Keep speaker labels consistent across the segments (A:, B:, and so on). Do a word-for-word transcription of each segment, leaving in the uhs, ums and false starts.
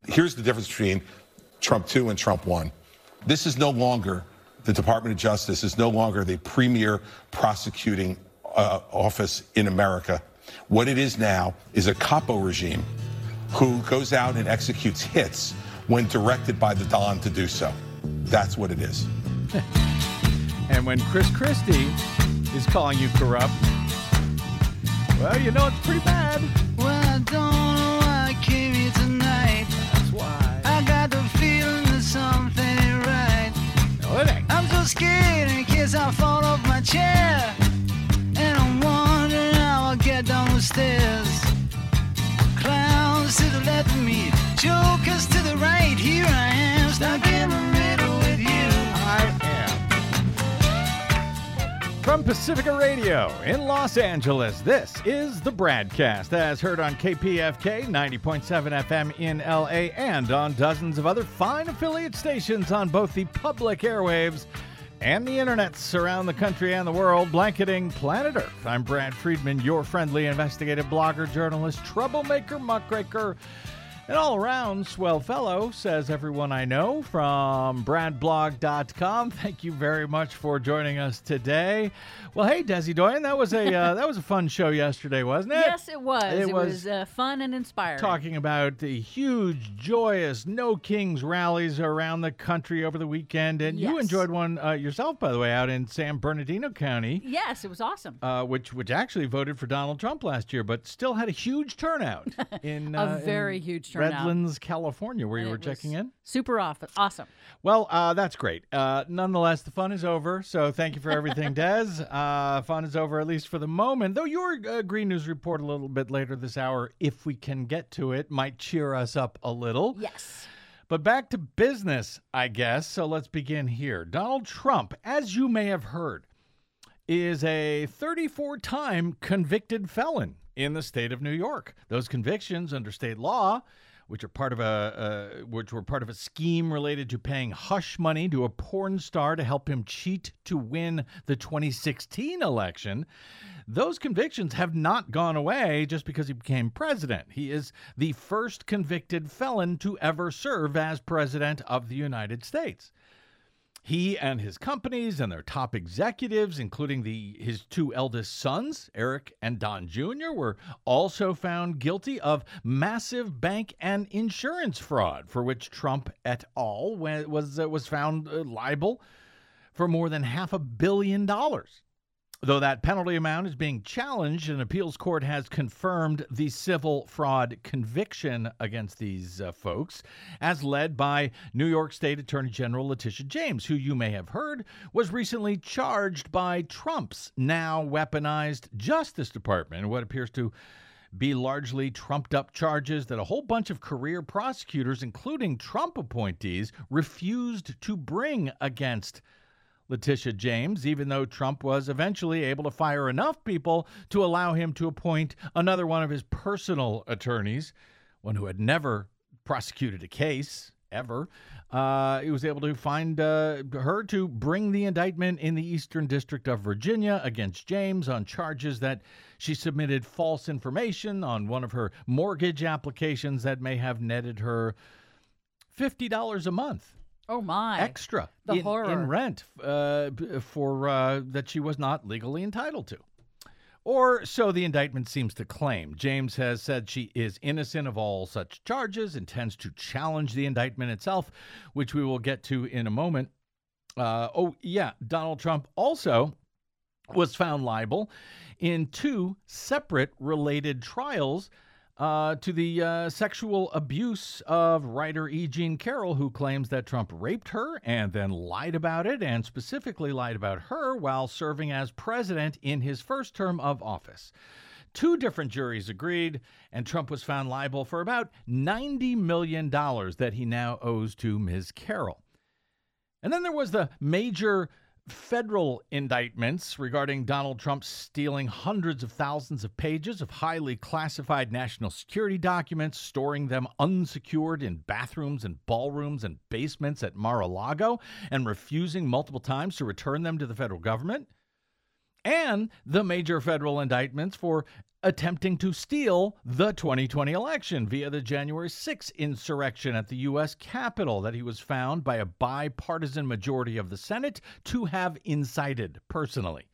A: here's the difference between Trump two and Trump one. This is no longer, the Department of Justice is no longer the premier prosecuting uh, office in America. What it is now is a capo regime who goes out and executes hits when directed by the Don to do so. That's what it is.
B: And when Chris Christie is calling you corrupt, well, you know it's pretty bad.
C: Well, I don't know why I came here tonight.
B: That's why.
C: I got the feeling that something ain't right.
B: No, it ain't.
C: I'm so scared in case I fall off my chair. And I'm wondering how I'll get down the stairs. Clowns to the left of me, jokers to the right. Here I am, stuck in the middle with you.
B: I am. From Pacifica Radio in Los Angeles, this is the Bradcast, as heard on K P F K ninety point seven F M in L A and on dozens of other fine affiliate stations on both the public airwaves and the internets around the country and the world, blanketing planet Earth. I'm Brad Friedman, your friendly investigative blogger, journalist, troublemaker, muckraker, and all-around swell fellow, says everyone I know from brad blog dot com. Thank you very much for joining us today. Well, hey, Desi Doyen, that was a uh, that was a fun show yesterday, wasn't it?
D: Yes, it was.
B: It
D: It,
B: was
D: was, uh, fun and inspiring.
B: Talking about the huge, joyous No Kings rallies around the country over the weekend. And you
D: Yes.
B: enjoyed one uh, yourself, by the way, out in San Bernardino County,
D: Yes, it was awesome.
B: uh, which which actually voted for Donald Trump last year, but still had a huge turnout in
D: A
B: uh,
D: very
B: in
D: huge turnout.
B: Redlands, California, where
D: And
B: you were
D: it was
B: checking in.
D: Super off- awesome.
B: Well, uh, that's great. Uh, nonetheless, the fun is over, so thank you for everything, Des. Uh, fun is over, at least for the moment, though your uh, Green News report a little bit later this hour, if we can get to it, might cheer us up a little.
D: Yes.
B: But back to business, I guess, so let's begin here. Donald Trump, as you may have heard, is a thirty-four-time convicted felon in the state of New York. Those convictions under state law, which are part of a uh, which were part of a scheme related to paying hush money to a porn star to help him cheat to win the twenty sixteen election. Those convictions have not gone away just because he became president. He is the first convicted felon to ever serve as president of the United States. He and his companies and their top executives, including the his two eldest sons, Eric and Don Junior, were also found guilty of massive bank and insurance fraud, for which Trump et al. was uh, was found uh, liable for more than half a billion dollars. Though that penalty amount is being challenged, an appeals court has confirmed the civil fraud conviction against these uh, folks, as led by New York State Attorney General Letitia James, who you may have heard was recently charged by Trump's now weaponized Justice Department in what appears to be largely trumped-up charges that a whole bunch of career prosecutors, including Trump appointees, refused to bring against Letitia James, even though Trump was eventually able to fire enough people to allow him to appoint another one of his personal attorneys, one who had never prosecuted a case, ever. Uh, he was able to find uh, her to bring the indictment in the Eastern District of Virginia against James on charges that she submitted false information on one of her mortgage applications that may have netted her fifty dollars a month.
D: Oh, my.
B: Extra
D: The
B: in,
D: horror.
B: in rent uh, b- for uh, that she was not legally entitled to. Or so the indictment seems to claim. James has said she is innocent of all such charges, intends to challenge the indictment itself, which we will get to in a moment. Uh, oh, yeah, Donald Trump also was found liable in two separate related trials Uh, to the uh, sexual abuse of writer E. Jean Carroll, who claims that Trump raped her and then lied about it, and specifically lied about her while serving as president in his first term of office. Two different juries agreed, and Trump was found liable for about ninety million dollars that he now owes to Miz Carroll. And then there was the major federal indictments regarding Donald Trump stealing hundreds of thousands of pages of highly classified national security documents, storing them unsecured in bathrooms and ballrooms and basements at Mar-a-Lago, and refusing multiple times to return them to the federal government. and the major federal indictments for attempting to steal the twenty twenty election via the January sixth insurrection at the U S Capitol that he was found by a bipartisan majority of the Senate to have incited personally.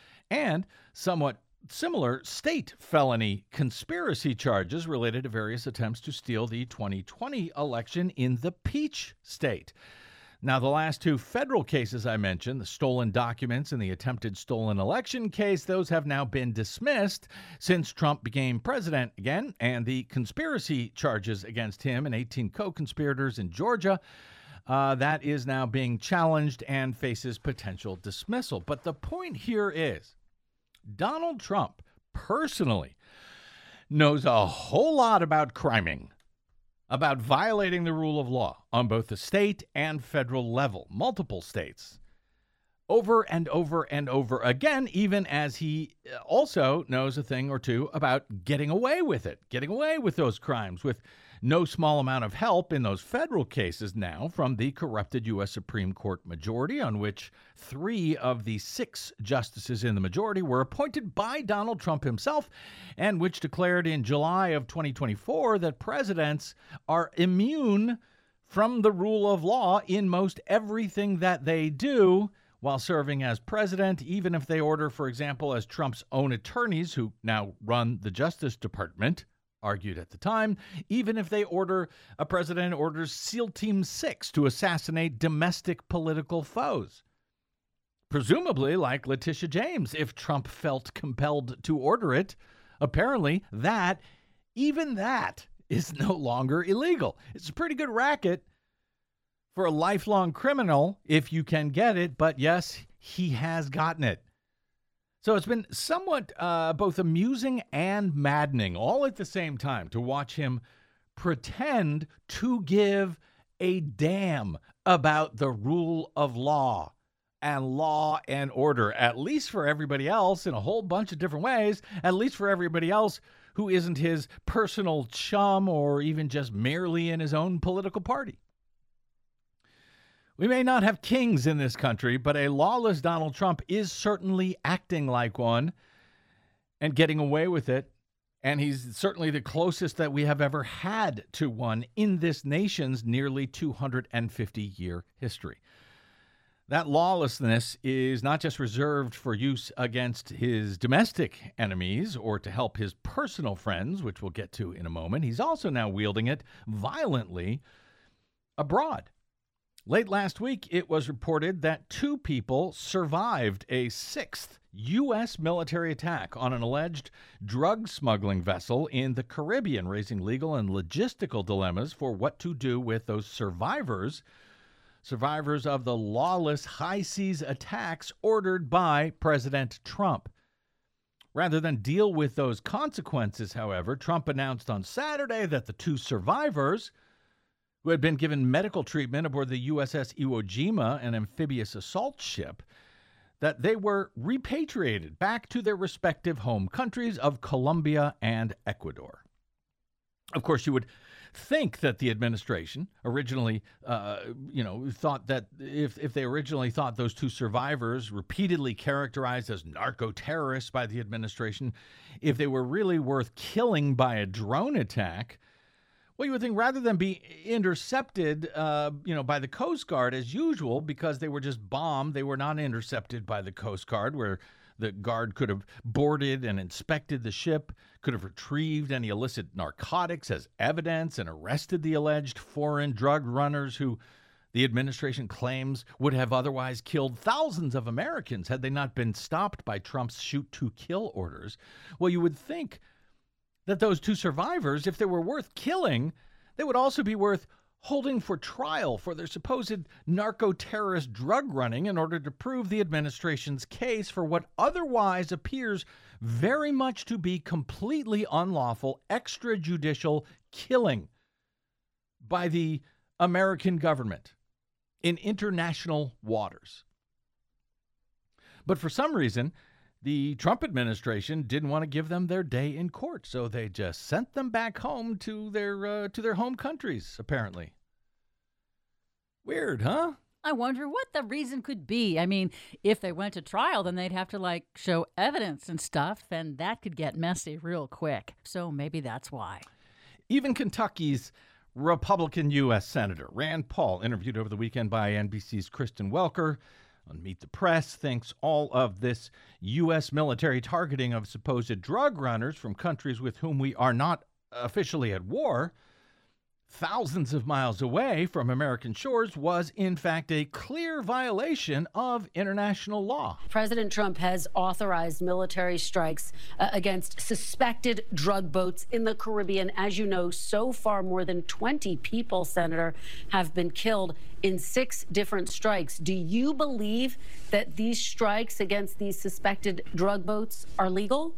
B: And somewhat similar state felony conspiracy charges related to various attempts to steal the twenty twenty election in the Peach State. Now, the last two federal cases I mentioned, the stolen documents and the attempted stolen election case, those have now been dismissed since Trump became president again, and the conspiracy charges against him and eighteen co-conspirators in Georgia, uh, that is now being challenged and faces potential dismissal. But the point here is Donald Trump personally knows a whole lot about criming, about violating the rule of law on both the state and federal level, multiple states, over and over and over again, even as he also knows a thing or two about getting away with it, getting away with those crimes with no small amount of help in those federal cases now from the corrupted U S Supreme Court majority, on which three of the six justices in the majority were appointed by Donald Trump himself, and which declared in July of twenty twenty-four that presidents are immune from the rule of law in most everything that they do while serving as president, even if they order, for example, as Trump's own attorneys, who now run the Justice Department, argued at the time, even if they order, a president orders SEAL Team six to assassinate domestic political foes. Presumably, like Letitia James, if Trump felt compelled to order it. Apparently, that, even that, is no longer illegal. It's a pretty good racket for a lifelong criminal, if you can get it, but yes, he has gotten it. So it's been somewhat uh, both amusing and maddening all at the same time to watch him pretend to give a damn about the rule of law and law and order, at least for everybody else in a whole bunch of different ways, at least for everybody else who isn't his personal chum or even just merely in his own political party. We may not have kings in this country, but a lawless Donald Trump is certainly acting like one and getting away with it. And he's certainly the closest that we have ever had to one in this nation's nearly two hundred fifty year history. That lawlessness is not just reserved for use against his domestic enemies or to help his personal friends, which we'll get to in a moment. He's also now wielding it violently abroad. Late last week, it was reported that two people survived a sixth U S military attack on an alleged drug smuggling vessel in the Caribbean, raising legal and logistical dilemmas for what to do with those survivors, survivors of the lawless high seas attacks ordered by President Trump. Rather than deal with those consequences, however, Trump announced on Saturday that the two survivors, who had been given medical treatment aboard the U S S Iwo Jima, an amphibious assault ship, that they were repatriated back to their respective home countries of Colombia and Ecuador. Of course, you would think that the administration originally, uh, you know, thought that if, if they originally thought those two survivors, repeatedly characterized as narco-terrorists by the administration, if they were really worth killing by a drone attack, well, you would think rather than be intercepted, uh, you know, by the Coast Guard as usual, because they were just bombed, they were not intercepted by the Coast Guard, where the guard could have boarded and inspected the ship, could have retrieved any illicit narcotics as evidence and arrested the alleged foreign drug runners who the administration claims would have otherwise killed thousands of Americans had they not been stopped by Trump's shoot-to-kill orders. Well, you would think that those two survivors, if they were worth killing, they would also be worth holding for trial for their supposed narco-terrorist drug running in order to prove the administration's case for what otherwise appears very much to be completely unlawful extrajudicial killing by the American government in international waters. But for some reason, the Trump administration didn't want to give them their day in court, so they just sent them back home to their uh, to their home countries, apparently. Weird, huh?
D: I wonder what the reason could be. I mean, if they went to trial, then they'd have to, like, show evidence and stuff, and that could get messy real quick. So maybe that's why.
B: Even Kentucky's Republican U S Senator Rand Paul, interviewed over the weekend by N B C's Kristen Welker on Meet the Press, thinks all of this U S military targeting of supposed drug runners from countries with whom we are not officially at war, thousands of miles away from American shores, was in fact a clear violation of international law.
E: President Trump has authorized military strikes uh, against suspected drug boats in the Caribbean. As you know, so far more than twenty people, Senator, have been killed in six different strikes. Do you believe that these strikes against these suspected drug boats are legal?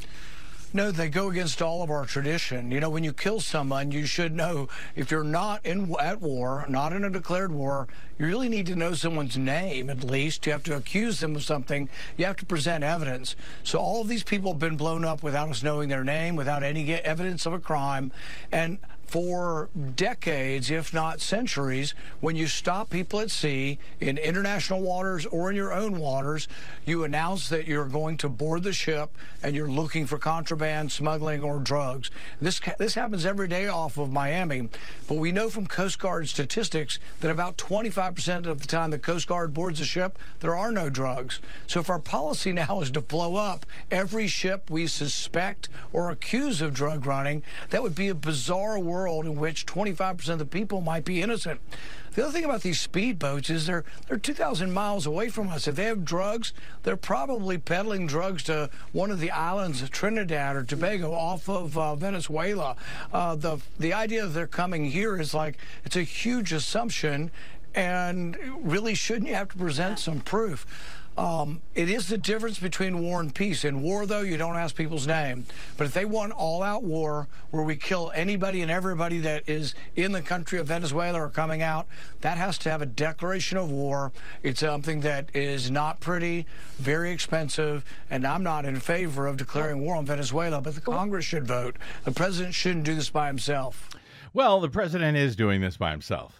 F: No, they go against all of our tradition. You know, when you kill someone, you should know if you're not in at war, not in a declared war, you really need to know someone's name at least. You have to accuse them of something. You have to present evidence. So all of these people have been blown up without us knowing their name, without any evidence of a crime. And for decades, if not centuries, when you stop people at sea in international waters or in your own waters, you announce that you're going to board the ship and you're looking for contraband, smuggling, or drugs. This this happens every day off of Miami, but we know from Coast Guard statistics that about twenty-five percent of the time the Coast Guard boards a ship, there are no drugs. So if our policy now is to blow up every ship we suspect or accuse of drug running, that would be a bizarre world in which twenty-five percent of the people might be innocent. The other thing about these speedboats is they're they're two thousand miles away from us. If they have drugs, they're probably peddling drugs to one of the islands of Trinidad or Tobago off of uh, Venezuela. Uh, the the idea that they're coming here is like, it's a huge assumption, and really shouldn't you have to present some proof? Um, it is the difference between war and peace. In war, though, you don't ask people's name. But if they want all-out war where we kill anybody and everybody that is in the country of Venezuela or coming out, that has to have a declaration of war. It's something that is not pretty, very expensive, and I'm not in favor of declaring war on Venezuela, but the Congress should vote. The president shouldn't do this by himself.
B: Well, the president is doing this by himself.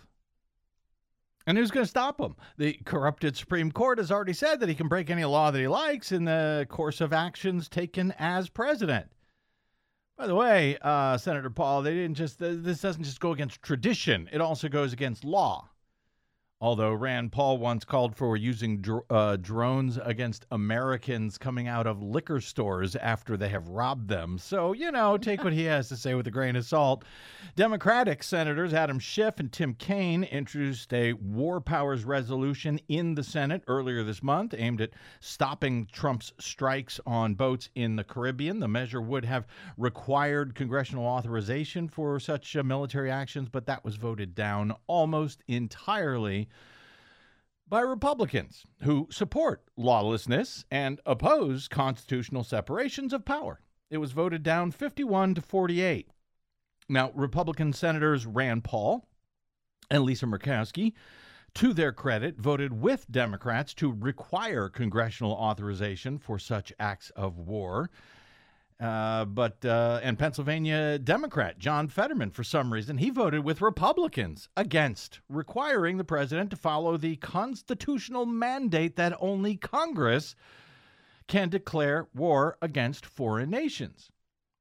B: And who's going to stop him? The corrupted Supreme Court has already said that he can break any law that he likes in the course of actions taken as president. By the way, uh, Senator Paul, they didn't just this doesn't just go against tradition. It also goes against law. Although Rand Paul once called for using dr- uh, drones against Americans coming out of liquor stores after they have robbed them. So, you know, take what he has to say with a grain of salt. Democratic Senators Adam Schiff and Tim Kaine introduced a war powers resolution in the Senate earlier this month aimed at stopping Trump's strikes on boats in the Caribbean. The measure would have required congressional authorization for such uh, military actions, but that was voted down almost entirely by Republicans who support lawlessness and oppose constitutional separations of power. It was voted down fifty-one to forty-eight. Now, Republican Senators Rand Paul and Lisa Murkowski, to their credit, voted with Democrats to require congressional authorization for such acts of war. Uh, but uh, and Pennsylvania Democrat John Fetterman, for some reason, he voted with Republicans against requiring the president to follow the constitutional mandate that only Congress can declare war against foreign nations.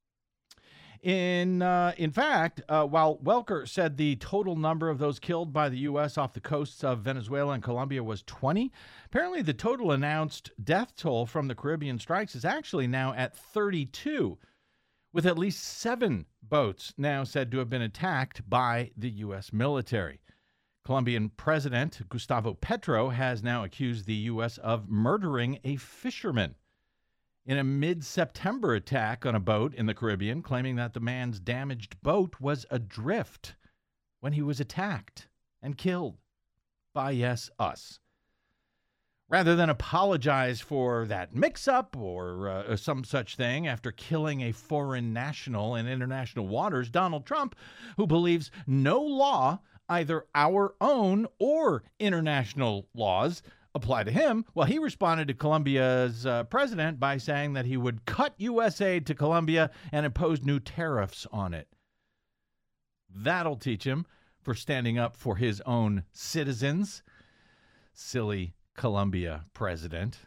B: In uh, in fact, uh, while Welker said the total number of those killed by the U S off the coasts of Venezuela and Colombia was twenty, apparently the total announced death toll from the Caribbean strikes is actually now at thirty-two, with at least seven boats now said to have been attacked by the U S military. Colombian President Gustavo Petro has now accused the U S of murdering a fisherman in a mid-September attack on a boat in the Caribbean, claiming that the man's damaged boat was adrift when he was attacked and killed by, yes, us. Rather than apologize for that mix-up or uh, some such thing after killing a foreign national in international waters, Donald Trump, who believes no law, either our own or international laws, apply to him, well, he responded to Colombia's uh, president by saying that he would cut U S aid to Colombia and impose new tariffs on it. That'll teach him for standing up for his own citizens. silly Colombia president.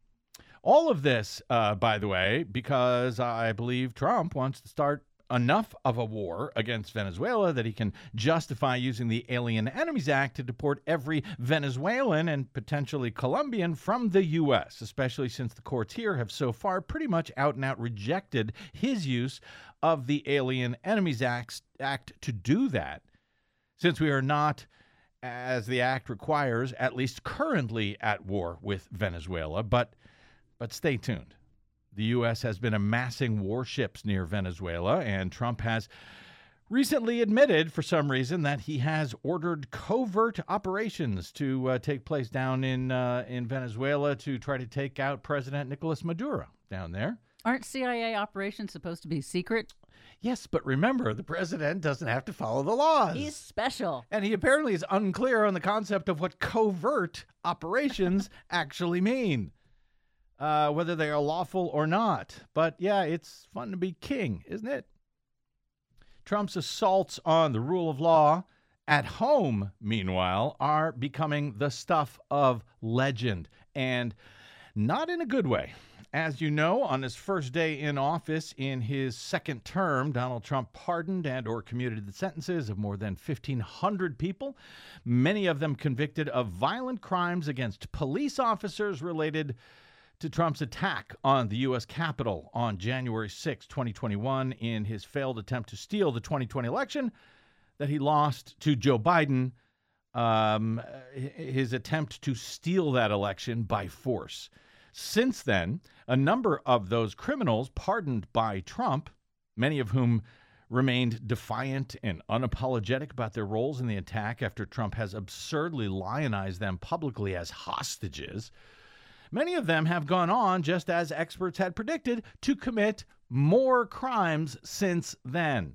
B: All of this, uh, by the way, because I believe Trump wants to start enough of a war against Venezuela that he can justify using the Alien Enemies Act to deport every Venezuelan and potentially Colombian from the U S, especially since the courts here have so far pretty much out and out rejected his use of the Alien Enemies Act, Act to do that, since we are not, as the act requires, at least currently at war with Venezuela. But, but stay tuned. The U S has been amassing warships near Venezuela, and Trump has recently admitted, for some reason, that he has ordered covert operations to uh, take place down in uh, in Venezuela to try to take out President Nicolas Maduro down there.
D: Aren't C I A operations supposed to be secret?
B: Yes, but remember, the president doesn't have to follow the laws.
D: He's special.
B: And he apparently is unclear on the concept of what covert operations actually mean. Uh, whether they are lawful or not. But yeah, it's fun to be king, isn't it? Trump's assaults on the rule of law at home, meanwhile, are becoming the stuff of legend, and not in a good way. As you know, on his first day in office in his second term, Donald Trump pardoned and or commuted the sentences of more than fifteen hundred people, many of them convicted of violent crimes against police officers related to Trump's attack on the U S Capitol on January sixth, twenty twenty-one, in his failed attempt to steal the twenty twenty election that he lost to Joe Biden, um, his attempt to steal that election by force. Since then, a number of those criminals pardoned by Trump, many of whom remained defiant and unapologetic about their roles in the attack after Trump has absurdly lionized them publicly as hostages, many of them have gone on, just as experts had predicted, to commit more crimes since then.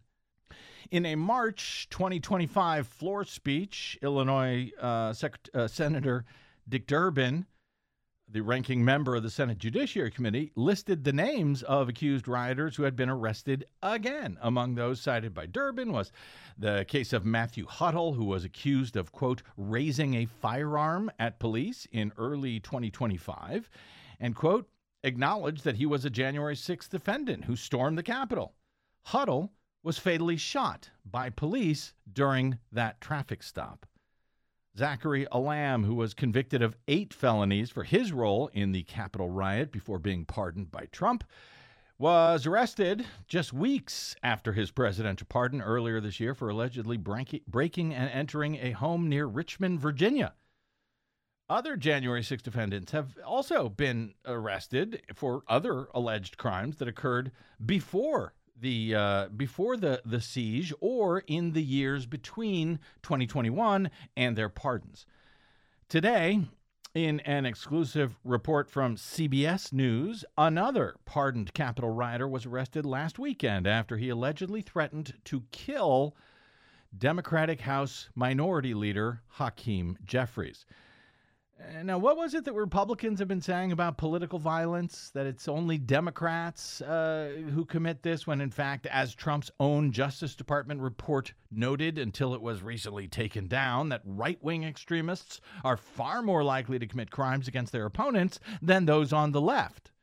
B: In a March twenty twenty-five floor speech, Illinois uh, Sec- uh, Senator Dick Durbin, the ranking member of the Senate Judiciary Committee, listed the names of accused rioters who had been arrested again. Among those cited by Durbin was the case of Matthew Huddle, who was accused of, quote, raising a firearm at police in early twenty twenty-five, and, quote, acknowledged that he was a January sixth defendant who stormed the Capitol. Huddle was fatally shot by police during that traffic stop. Zachary Alam, who was convicted of eight felonies for his role in the Capitol riot before being pardoned by Trump, was arrested just weeks after his presidential pardon earlier this year for allegedly breaking and entering a home near Richmond, Virginia. Other January sixth defendants have also been arrested for other alleged crimes that occurred before the uh, before the, the siege or in the years between twenty twenty-one and their pardons. Today, in an exclusive report from C B S News, another pardoned Capitol rioter was arrested last weekend after he allegedly threatened to kill Democratic House Minority Leader Hakeem Jeffries. Now, what was it that Republicans have been saying about political violence, that it's only Democrats uh, who commit this, when in fact, as Trump's own Justice Department report noted until it was recently taken down, that right-wing extremists are far more likely to commit crimes against their opponents than those on the left?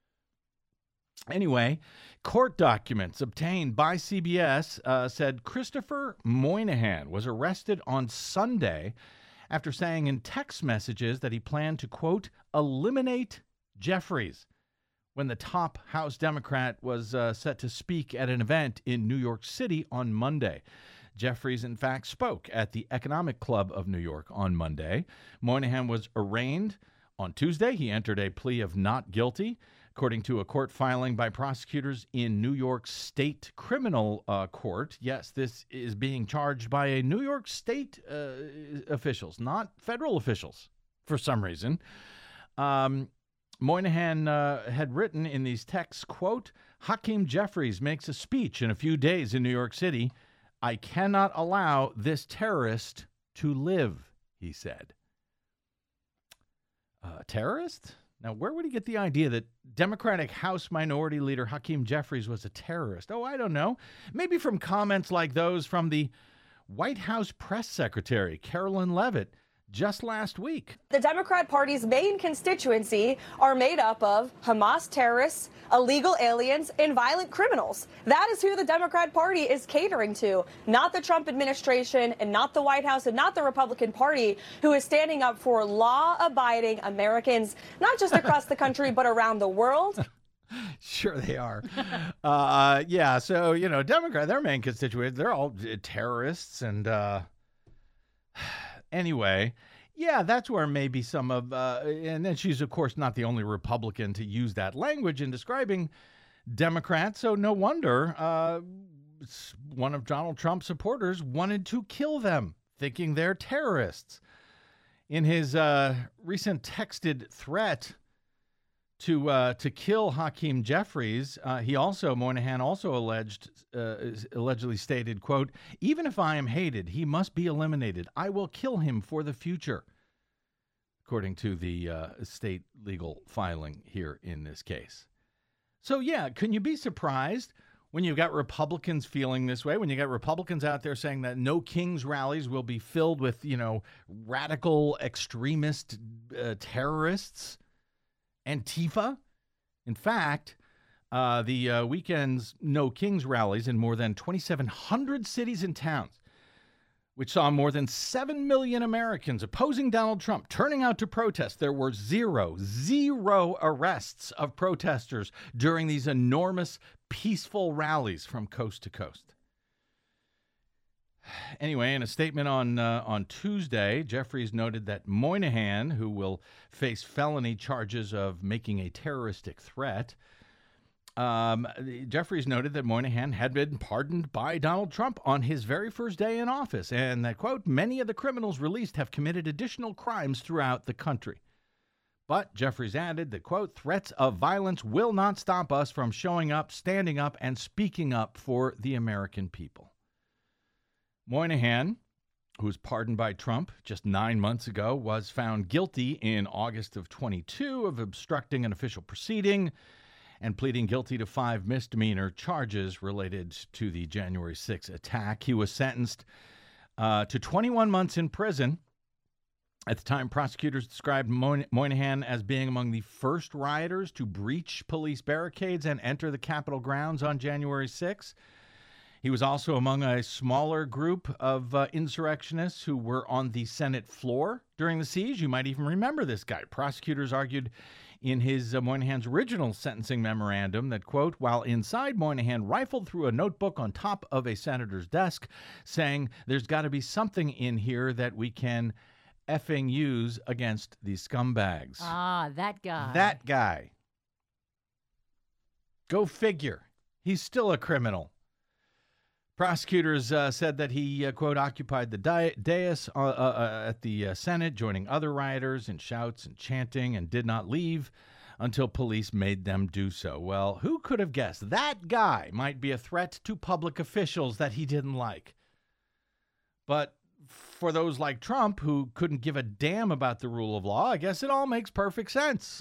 B: Anyway, court documents obtained by C B S uh, said Christopher Moynihan was arrested on Sunday after saying in text messages that he planned to, quote, eliminate Jeffries when the top House Democrat was uh, set to speak at an event in New York City on Monday. Jeffries, in fact, spoke at the Economic Club of New York on Monday. Moynihan was arraigned on Tuesday. He entered a plea of not guilty, according to a court filing by prosecutors in New York State Criminal uh, Court. Yes, this is being charged by a New York State uh, officials, not federal officials, for some reason. Um, Moynihan uh, had written in these texts, quote, Hakeem Jeffries makes a speech in a few days in New York City. I cannot allow this terrorist to live, he said. Uh, terrorist? Now, where would he get the idea that Democratic House Minority Leader Hakeem Jeffries was a terrorist? Oh, I don't know. Maybe from comments like those from the White House press secretary, Carolyn Leavitt, just last week.
G: The Democrat Party's main constituency are made up of Hamas terrorists, illegal aliens, and violent criminals. That is who the Democrat Party is catering to, not the Trump administration and not the White House and not the Republican Party, who is standing up for law-abiding Americans, not just across the country, but around the world.
B: Sure they are. uh, yeah, so, you know, Democrat, their main constituents, they're all terrorists. And uh, anyway, yeah, that's where maybe some of, uh, and then she's, of course, not the only Republican to use that language in describing Democrats. So no wonder uh, one of Donald Trump's supporters wanted to kill them, thinking they're terrorists. In his uh, recent texted threat to uh, to kill Hakeem Jeffries, uh, he also, Moynihan also alleged, uh, allegedly stated, quote, "Even if I am hated, he must be eliminated. I will kill him for the future," according to the uh, state legal filing here in this case. So, yeah, can you be surprised when you've got Republicans feeling this way, when you got Republicans out there saying that no King's rallies will be filled with, you know, radical extremist uh, terrorists? Antifa? In fact, uh, the uh, weekend's No Kings rallies in more than twenty-seven hundred cities and towns, which saw more than seven million Americans opposing Donald Trump turning out to protest. There were zero, zero arrests of protesters during these enormous, peaceful rallies from coast to coast. Anyway, in a statement on uh, on Tuesday, Jeffries noted that Moynihan, who will face felony charges of making a terroristic threat, um, Jeffries noted that Moynihan had been pardoned by Donald Trump on his very first day in office, and that, quote, "many of the criminals released have committed additional crimes throughout the country." But Jeffries added that, quote, "threats of violence will not stop us from showing up, standing up, and speaking up for the American people." Moynihan, who was pardoned by Trump just nine months ago, was found guilty in August of twenty-two of obstructing an official proceeding and pleading guilty to five misdemeanor charges related to the January sixth attack. He was sentenced uh, to twenty-one months in prison. At the time, prosecutors described Moynihan as being among the first rioters to breach police barricades and enter the Capitol grounds on January sixth. He was also among a smaller group of uh, insurrectionists who were on the Senate floor during the siege. You might even remember this guy. Prosecutors argued in his uh, Moynihan's original sentencing memorandum that, quote, "while inside, Moynihan rifled through a notebook on top of a senator's desk, saying there's got to be something in here that we can effing use against these scumbags."
D: Ah, that guy.
B: That guy. Go figure. He's still a criminal. Prosecutors uh, said that he, uh, quote, occupied the di- dais uh, uh, at the uh, Senate, joining other rioters in shouts and chanting, and did not leave until police made them do so. Well, who could have guessed that guy might be a threat to public officials that he didn't like? But for those like Trump who couldn't give a damn about the rule of law, I guess it all makes perfect sense.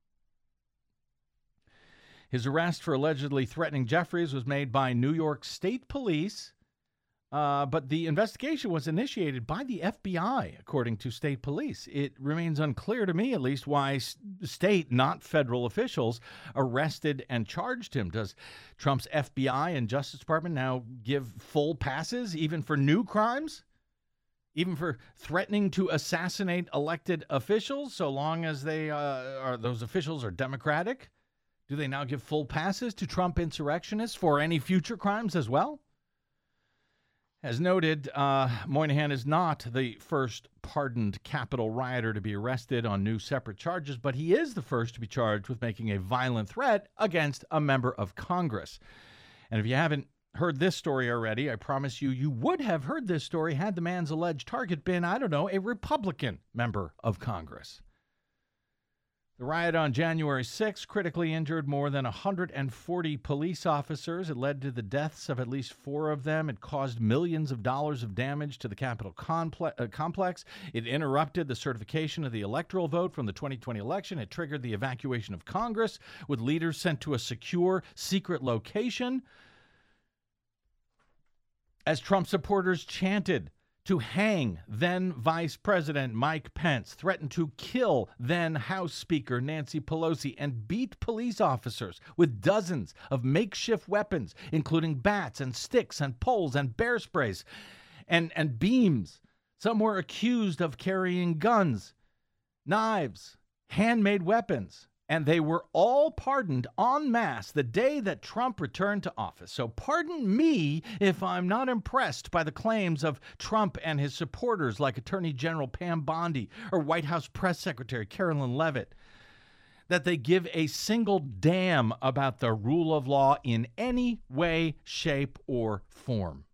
B: His arrest for allegedly threatening Jeffries was made by New York State Police, uh, but the investigation was initiated by the F B I, according to state police. It remains unclear to me, at least, why state, not federal officials, arrested and charged him. Does Trump's F B I and Justice Department now give full passes, even for new crimes? Even for threatening to assassinate elected officials, so long as they uh, are those officials are Democratic? Do they now give full passes to Trump insurrectionists for any future crimes as well? As noted, uh, Moynihan is not the first pardoned Capitol rioter to be arrested on new separate charges, but he is the first to be charged with making a violent threat against a member of Congress. And if you haven't heard this story already, I promise you, you would have heard this story had the man's alleged target been, I don't know, a Republican member of Congress. The riot on January sixth critically injured more than one hundred forty police officers. It led to the deaths of at least four of them. It caused millions of dollars of damage to the Capitol comple- uh, complex. It interrupted the certification of the electoral vote from the twenty twenty election. It triggered the evacuation of Congress, with leaders sent to a secure, secret location. As Trump supporters chanted, to hang then Vice President Mike Pence, threatened to kill then House Speaker Nancy Pelosi, and beat police officers with dozens of makeshift weapons, including bats and sticks and poles and bear sprays and, and beams. Some were accused of carrying guns, knives, handmade weapons, and they were all pardoned en masse the day that Trump returned to office. So pardon me if I'm not impressed by the claims of Trump and his supporters like Attorney General Pam Bondi or White House Press Secretary Carolyn Leavitt, that they give a single damn about the rule of law in any way, shape, or form.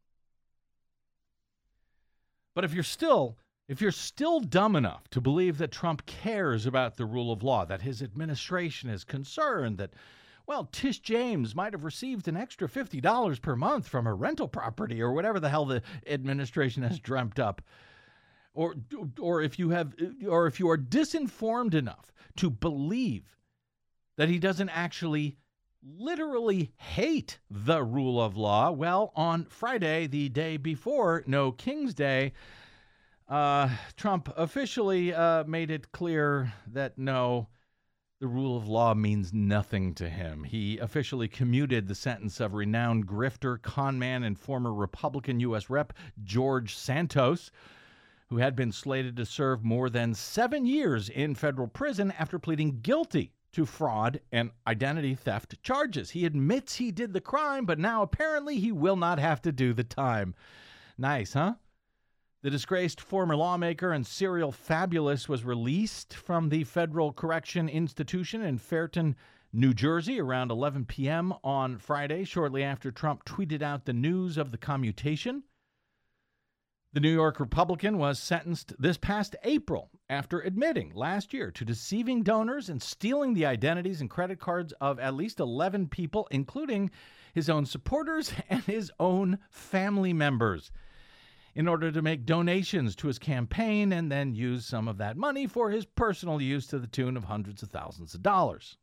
B: But if you're still If you're still dumb enough to believe that Trump cares about the rule of law, that his administration is concerned that, well, Tish James might have received an extra fifty dollars per month from a rental property or whatever the hell the administration has dreamt up, or or if you have, or if you are disinformed enough to believe that he doesn't actually literally hate the rule of law, well, on Friday, the day before No King's Day, Uh, Trump officially uh, made it clear that no, the rule of law means nothing to him. He officially commuted the sentence of renowned grifter, conman, and former Republican U S Rep George Santos, who had been slated to serve more than seven years in federal prison after pleading guilty to fraud and identity theft charges. He admits he did the crime, but now apparently he will not have to do the time. Nice, huh? The disgraced former lawmaker and serial fabulous was released from the Federal Correction Institution in Fairton, New Jersey, around eleven p.m. on Friday, shortly after Trump tweeted out the news of the commutation. The New York Republican was sentenced this past April after admitting last year to deceiving donors and stealing the identities and credit cards of at least eleven people, including his own supporters and his own family members, in order to make donations to his campaign and then use some of that money for his personal use to the tune of hundreds of thousands of dollars.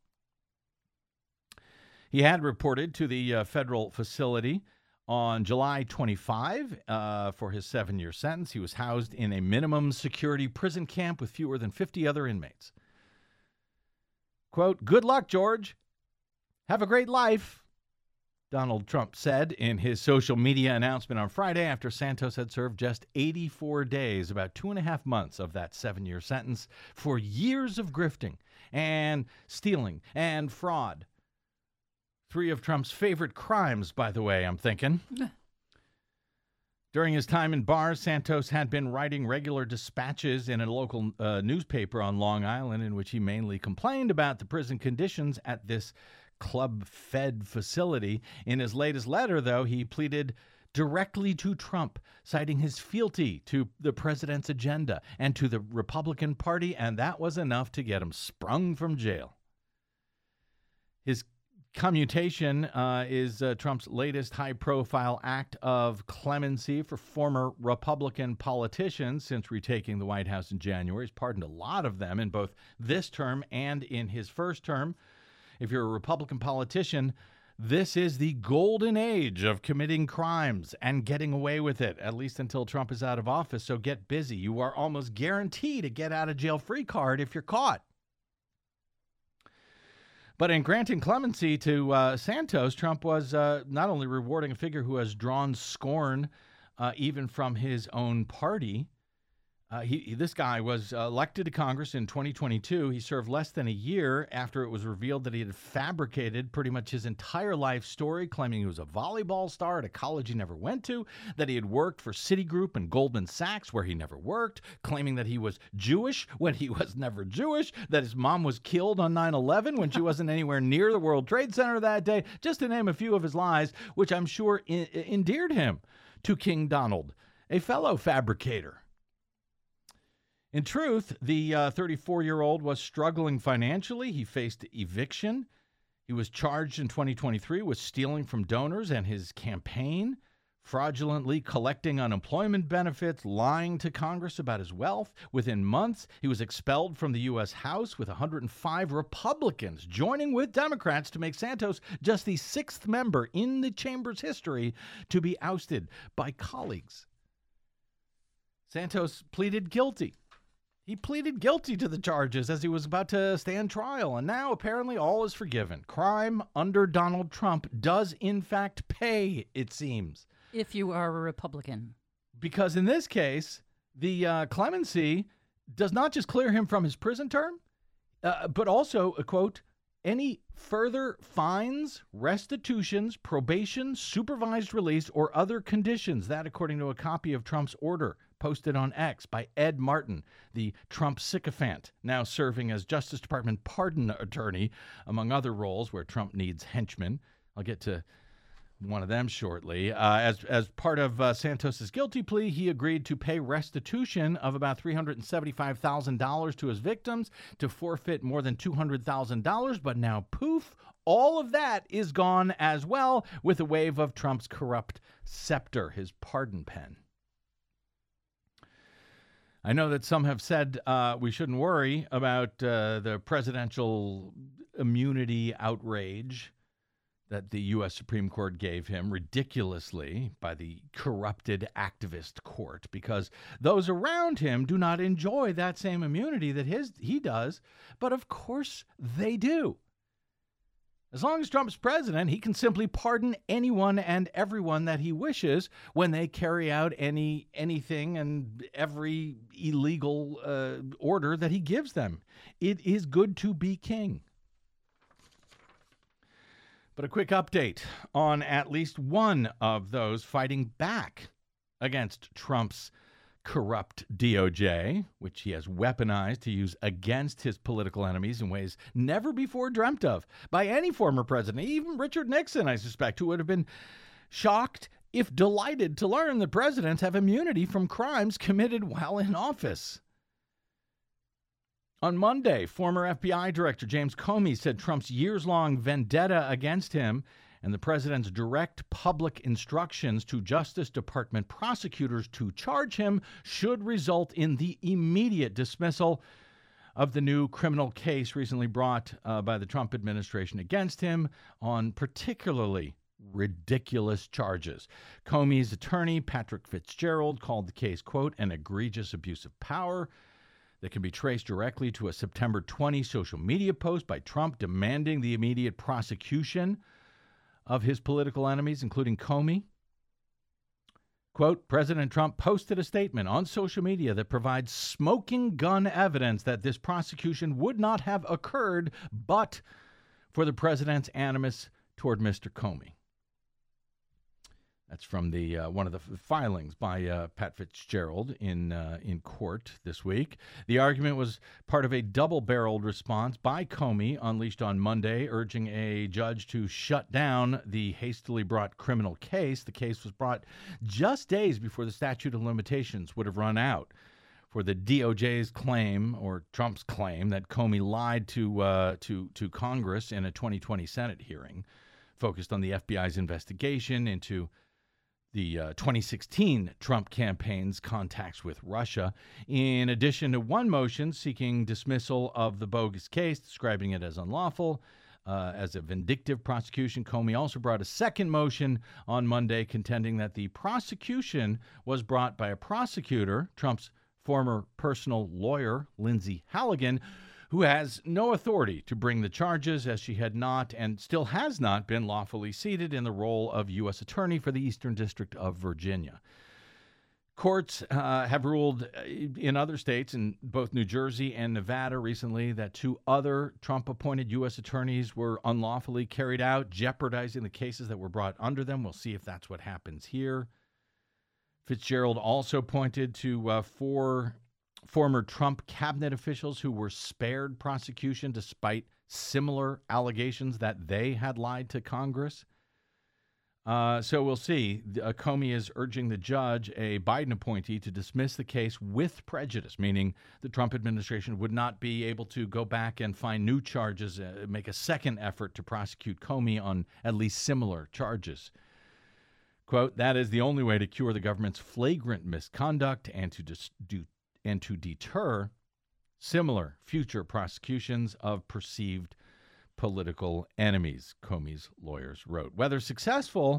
B: He had reported to the uh, federal facility on July twenty-fifth uh, for his seven-year sentence. He was housed in a minimum security prison camp with fewer than fifty other inmates. Quote, "Good luck, George. Have a great life," Donald Trump said in his social media announcement on Friday after Santos had served just eighty-four days, about two and a half months of that seven-year sentence, for years of grifting and stealing and fraud. Three of Trump's favorite crimes, by the way, I'm thinking. During his time in bars, Santos had been writing regular dispatches in a local uh, newspaper on Long Island in which he mainly complained about the prison conditions at this club-fed facility. In his latest letter, though, he pleaded directly to Trump, citing his fealty to the president's agenda and to the Republican Party, and that was enough to get him sprung from jail. His commutation uh, is uh, Trump's latest high-profile act of clemency for former Republican politicians since retaking the White House in January. He's pardoned a lot of them in both this term and in his first term. If you're a Republican politician, this is the golden age of committing crimes and getting away with it, at least until Trump is out of office. So get busy. You are almost guaranteed a get-out-of-jail-free card if you're caught. But in granting clemency to uh, Santos, Trump was uh, not only rewarding a figure who has drawn scorn uh, even from his own party. Uh, he, this guy was uh, elected to Congress in twenty twenty-two. He served less than a year after it was revealed that he had fabricated pretty much his entire life story, claiming he was a volleyball star at a college he never went to, that he had worked for Citigroup and Goldman Sachs where he never worked, claiming that he was Jewish when he was never Jewish, that his mom was killed on nine eleven when she wasn't anywhere near the World Trade Center that day, just to name a few of his lies, which I'm sure in- endeared him to King Donald, a fellow fabricator. In truth, the uh, thirty-four-year-old was struggling financially. He faced eviction. He was charged in twenty twenty-three with stealing from donors and his campaign, fraudulently collecting unemployment benefits, lying to Congress about his wealth. Within months, he was expelled from the U S House with one hundred five Republicans joining with Democrats to make Santos just the sixth member in the chamber's history to be ousted by colleagues. Santos pleaded guilty. He pleaded guilty to the charges as he was about to stand trial, and now apparently all is forgiven. Crime under Donald Trump does in fact pay, it seems.
D: If you are a Republican.
B: Because in this case, the uh, clemency does not just clear him from his prison term, uh, but also, uh, quote, any further fines, restitutions, probation, supervised release, or other conditions. That, according to a copy of Trump's order posted on X by Ed Martin, the Trump sycophant, now serving as Justice Department pardon attorney, among other roles where Trump needs henchmen. I'll get to one of them shortly. Uh, as as part of uh, Santos's guilty plea, he agreed to pay restitution of about three hundred seventy-five thousand dollars to his victims, to forfeit more than two hundred thousand dollars. But now, poof, all of that is gone as well with a wave of Trump's corrupt scepter, his pardon pen. I know that some have said uh, we shouldn't worry about uh, the presidential immunity outrage that the U S Supreme Court gave him ridiculously by the corrupted activist court, because those around him do not enjoy that same immunity that his he does, but of course they do. As long as Trump's president, he can simply pardon anyone and everyone that he wishes when they carry out any anything and every illegal uh, order that he gives them. It is good to be king. But a quick update on at least one of those fighting back against Trump's corrupt D O J, which he has weaponized to use against his political enemies in ways never before dreamt of by any former president, even Richard Nixon, I suspect, who would have been shocked, if delighted, to learn that presidents have immunity from crimes committed while in office. On Monday, former F B I Director James Comey said Trump's years-long vendetta against him and the president's direct public instructions to Justice Department prosecutors to charge him should result in the immediate dismissal of the new criminal case recently brought uh, by the Trump administration against him on particularly ridiculous charges. Comey's attorney, Patrick Fitzgerald, called the case, quote, an egregious abuse of power that can be traced directly to a September twentieth social media post by Trump demanding the immediate prosecution of his political enemies, including Comey. Quote, President Trump posted a statement on social media that provides smoking gun evidence that this prosecution would not have occurred but for the president's animus toward Mister Comey. That's from the uh, one of the f- filings by uh, Pat Fitzgerald in uh, in court this week. The argument was part of a double-barreled response by Comey, unleashed on Monday, urging a judge to shut down the hastily brought criminal case. The case was brought just days before the statute of limitations would have run out for the D O J's claim, or Trump's claim, that Comey lied to uh, to to Congress in a twenty twenty Senate hearing, focused on the F B I's investigation into the uh, twenty sixteen Trump campaign's contacts with Russia. In addition to one motion seeking dismissal of the bogus case, describing it as unlawful, uh, as a vindictive prosecution, Comey also brought a second motion on Monday contending that the prosecution was brought by a prosecutor, Trump's former personal lawyer, Lindsay Halligan, who has no authority to bring the charges, as she had not and still has not been lawfully seated in the role of U S Attorney for the Eastern District of Virginia. Courts uh, have ruled in other states, in both New Jersey and Nevada recently, that two other Trump-appointed U S attorneys were unlawfully carried out, jeopardizing the cases that were brought under them. We'll see if that's what happens here. Fitzgerald also pointed to uh, four former Trump cabinet officials who were spared prosecution despite similar allegations that they had lied to Congress. Uh, so we'll see. Uh, Comey is urging the judge, a Biden appointee, to dismiss the case with prejudice, meaning the Trump administration would not be able to go back and find new charges, uh, make a second effort to prosecute Comey on at least similar charges. Quote, that is the only way to cure the government's flagrant misconduct and to dis- do and to deter similar future prosecutions of perceived political enemies, Comey's lawyers wrote. Whether successful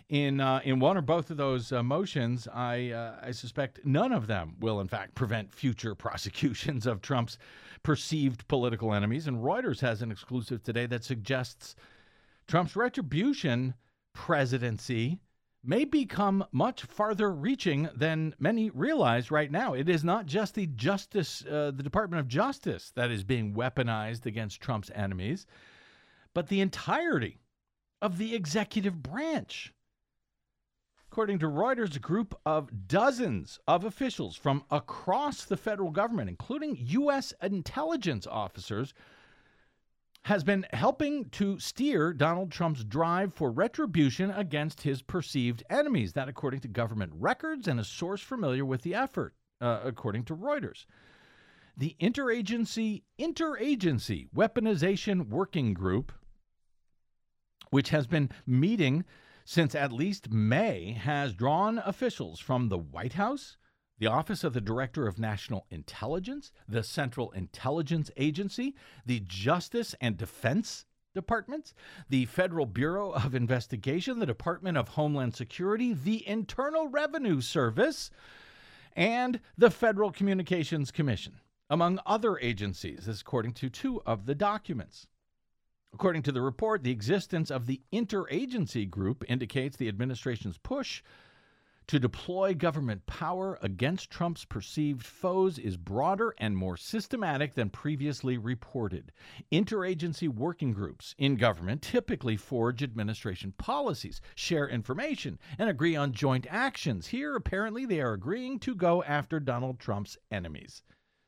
B: In uh, in one or both of those uh, motions, I uh, I suspect none of them will, in fact, prevent future prosecutions of Trump's perceived political enemies. And Reuters has an exclusive today that suggests Trump's retribution presidency may become much farther reaching than many realize right now. It is not just the Justice, uh, the Department of Justice that is being weaponized against Trump's enemies, but the entirety of the executive branch. According to Reuters, a group of dozens of officials from across the federal government, including U S intelligence officers, has been helping to steer Donald Trump's drive for retribution against his perceived enemies. That, according to government records and a source familiar with the effort, uh, according to Reuters. The Interagency Interagency Weaponization Working Group, which has been meeting since at least May, has drawn officials from the White House, the Office of the Director of National Intelligence, the Central Intelligence Agency, the Justice and Defense Departments, the Federal Bureau of Investigation, the Department of Homeland Security, the Internal Revenue Service, and the Federal Communications Commission, among other agencies, this is according to two of the documents. According to the report, the existence of the interagency group indicates the administration's push to deploy government power against Trump's perceived foes is broader and more systematic than previously reported. Interagency working groups in government typically forge administration policies, share information, and agree on joint actions. Here, apparently, they are agreeing to go after Donald Trump's enemies.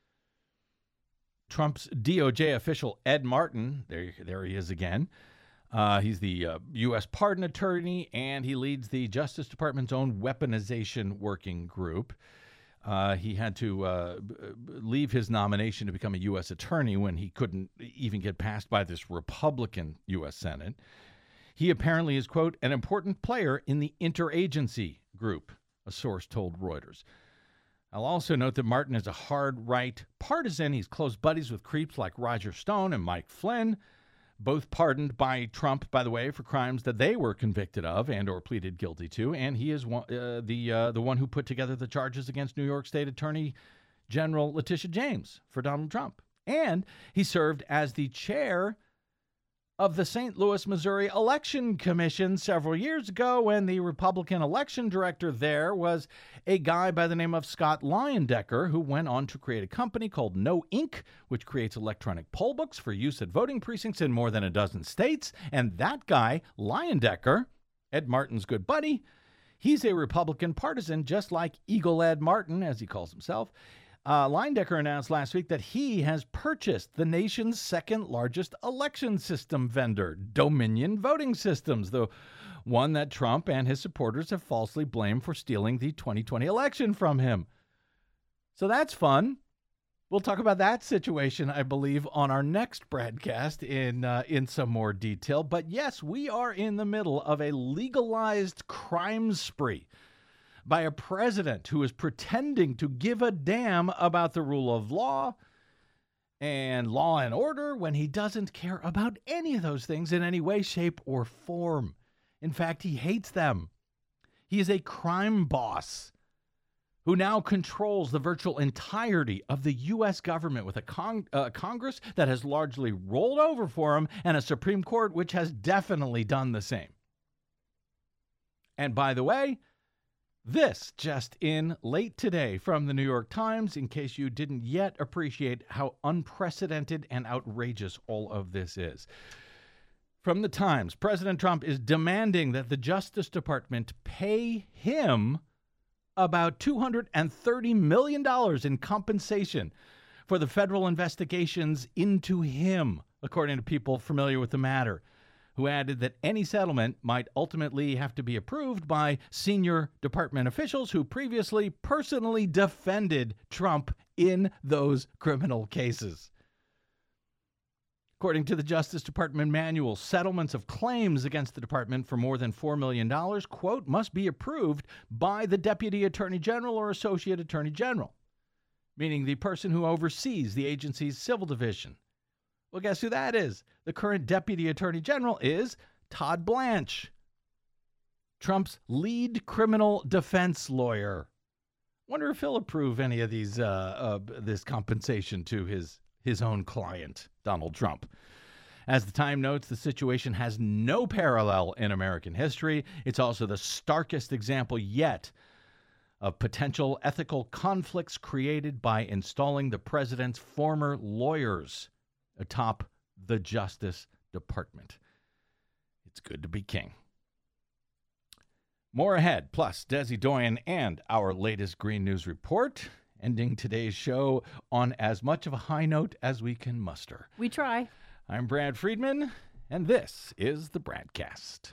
B: Trump's D O J official, Ed Martin, there, there he is again. Uh, he's the uh, U S pardon attorney, and he leads the Justice Department's own weaponization working group. Uh, he had to uh, leave his nomination to become a U S attorney when he couldn't even get passed by this Republican U S Senate. He apparently is, quote, an important player in the interagency group, a source told Reuters. I'll also note that Martin is a hard-right partisan. He's close buddies with creeps like Roger Stone and Mike Flynn, both pardoned by Trump, by the way, for crimes that they were convicted of and or pleaded guilty to. And he is one, uh, the uh, the one who put together the charges against New York State Attorney General Letitia James for Donald Trump. And he served as the chair of the Saint Louis, Missouri Election Commission several years ago, when the Republican election director there was a guy by the name of Scott Leyendecker, who went on to create a company called No Inc, which creates electronic poll books for use at voting precincts in more than a dozen states. And that guy, Leyendecker, Ed Martin's good buddy, he's a Republican partisan, just like Eagle Ed Martin, as he calls himself. Uh, Leyendecker announced last week that he has purchased the nation's second largest election system vendor, Dominion Voting Systems, the one that Trump and his supporters have falsely blamed for stealing the twenty twenty election from him. So that's fun. We'll talk about that situation, I believe, on our next broadcast in uh, in some more detail. But yes, we are in the middle of a legalized crime spree by a president who is pretending to give a damn about the rule of law and law and order when he doesn't care about any of those things in any way, shape, or form. In fact, he hates them. He is a crime boss who now controls the virtual entirety of the U S government with a con- uh, Congress that has largely rolled over for him and a Supreme Court which has definitely done the same. And by the way, this just in late today from the New York Times, in case you didn't yet appreciate how unprecedented and outrageous all of this is. From the Times, President Trump is demanding that the Justice Department pay him about two hundred thirty million dollars in compensation for the federal investigations into him, according to people familiar with the matter, who added that any settlement might ultimately have to be approved by senior department officials who previously personally defended Trump in those criminal cases. According to the Justice Department manual, settlements of claims against the department for more than four million dollars, quote, must be approved by the Deputy Attorney General or Associate Attorney General, meaning the person who oversees the agency's civil division. Well, guess who that is? The current Deputy Attorney General is Todd Blanche. Trump's lead criminal defense lawyer. Wonder if he'll approve any of these, uh, uh, this compensation to his his own client, Donald Trump. As the Time notes, the situation has no parallel in American history. It's also the starkest example yet of potential ethical conflicts created by installing the president's former lawyers atop the Justice Department. It's good to be king. More ahead, plus Desi Doyen and our latest Green News report, ending today's show on as much of a high note as we can muster.
D: We try.
B: I'm Brad Friedman, and this is the Bradcast.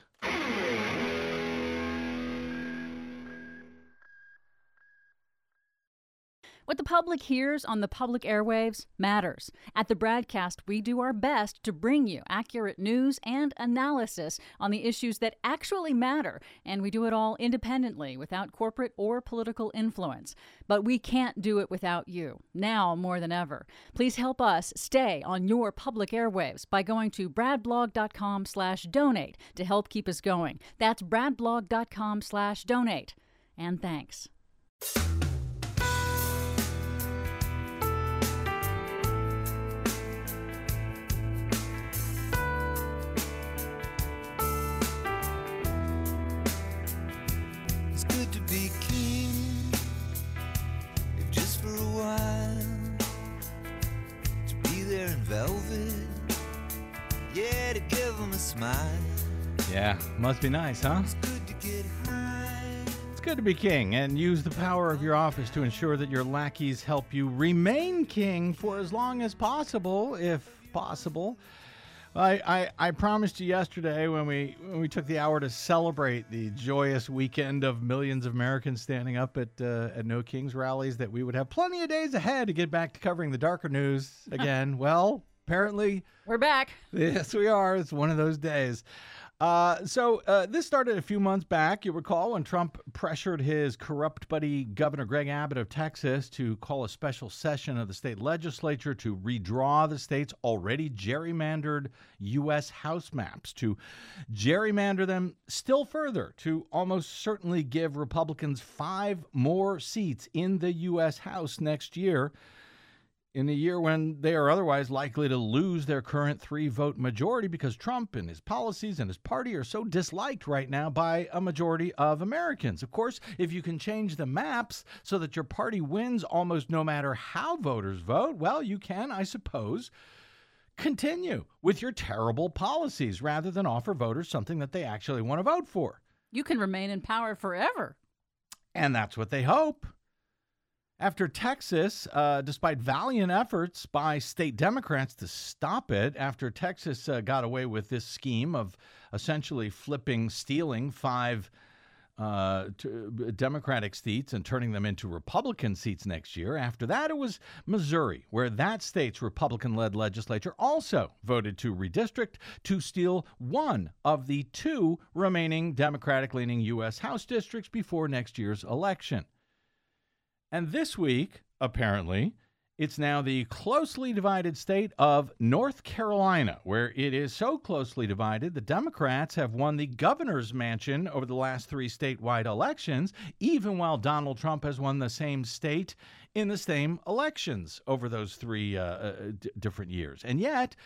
D: What the public hears on the public airwaves matters. At the Bradcast, we do our best to bring you accurate news and analysis on the issues that actually matter, and we do it all independently, without corporate or political influence. But we can't do it without you, now more than ever. Please help us stay on your public airwaves by going to bradblog.com slash donate to help keep us going. That's bradblog.com slash donate. And thanks.
H: Velvet, yeah, to give them a smile.
B: Yeah, must be nice, huh?
H: It's good to get high.
B: It's good to be king and use the power of your office to ensure that your lackeys help you remain king for as long as possible, if possible. I, I, I promised you yesterday when we when we took the hour to celebrate the joyous weekend of millions of Americans standing up at uh, at No Kings rallies that we would have plenty of days ahead to get back to covering the darker news again. Well, apparently
D: we're back.
B: Yes, we are. It's one of those days. Uh, so uh, this started a few months back, you recall, when Trump pressured his corrupt buddy, Governor Greg Abbott of Texas, to call a special session of the state legislature to redraw the state's already gerrymandered U S House maps, to gerrymander them still further, to almost certainly give Republicans five more seats in the U S House next year, in a year when they are otherwise likely to lose their current three-vote majority because Trump and his policies and his party are so disliked right now by a majority of Americans. Of course, if you can change the maps so that your party wins almost no matter how voters vote, well, you can, I suppose, continue with your terrible policies rather than offer voters something that they actually want to vote for.
D: You can remain in power forever.
B: And that's what they hope. After Texas, uh, despite valiant efforts by state Democrats to stop it, after Texas uh, got away with this scheme of essentially flipping, stealing five uh, to Democratic seats and turning them into Republican seats next year, after that it was Missouri, where that state's Republican-led legislature also voted to redistrict to steal one of the two remaining Democratic-leaning U S House districts before next year's election. And this week, apparently, it's now the closely divided state of North Carolina, where it is so closely divided the Democrats have won the governor's mansion over the last three statewide elections, even while Donald Trump has won the same state in the same elections over those three uh, uh, d- different years. And yet,